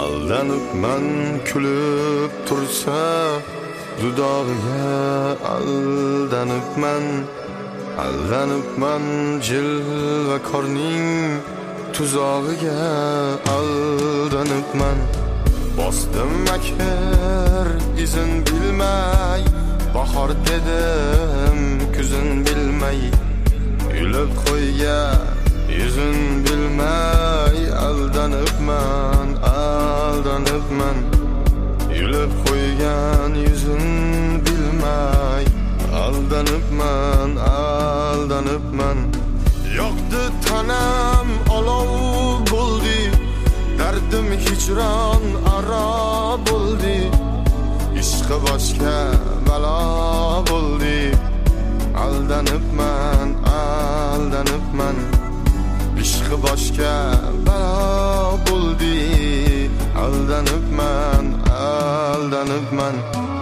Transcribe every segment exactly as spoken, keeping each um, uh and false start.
Aldanıpman külüp tursa dudağıya, aldanıpman Aldanıpman cilve korning tuzağıya, aldanıpman Bosdim makir izin bilmay, bahar dedim küzün bilmay Ülüp koyga yüzün bilmay, aldanıpman, aldanıpman Ülüp koygan yüzün bilmay, aldanıpman, aldanıpman Yoktu tanam olov buldi, derdim hicran ara buldi Ishqi boshqa balo buldi, aldanıpman, aldanıpman Ishqi boshqa balo buldi, aldanıpman, aldanıpman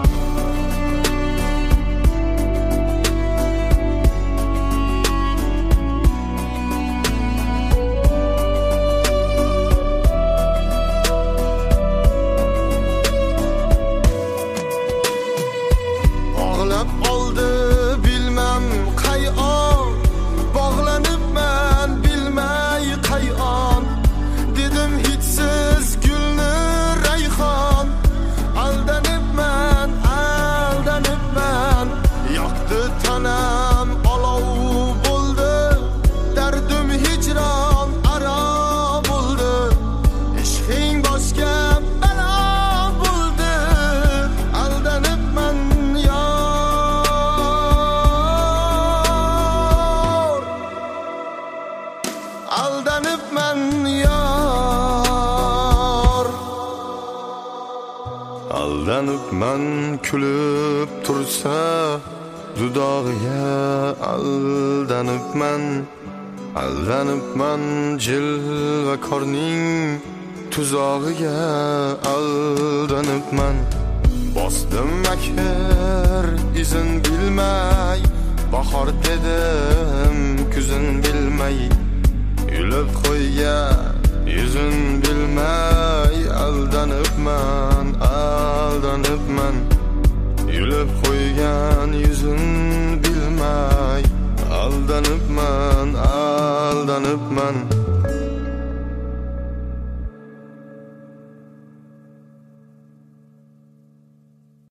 Aldanıpman yar Aldanıpman külüp tursa dudağıya, aldanıpman Aldanıpman cilve korning tuzağıya, aldanıpman Bosdim makir izin bilmay, bahar dedim küzün bilmay Ülüp koyga yüzün bilmay, aldanıpman, aldanıpman Ülüp koygan yüzün bilmay, aldanıpman, aldanıpman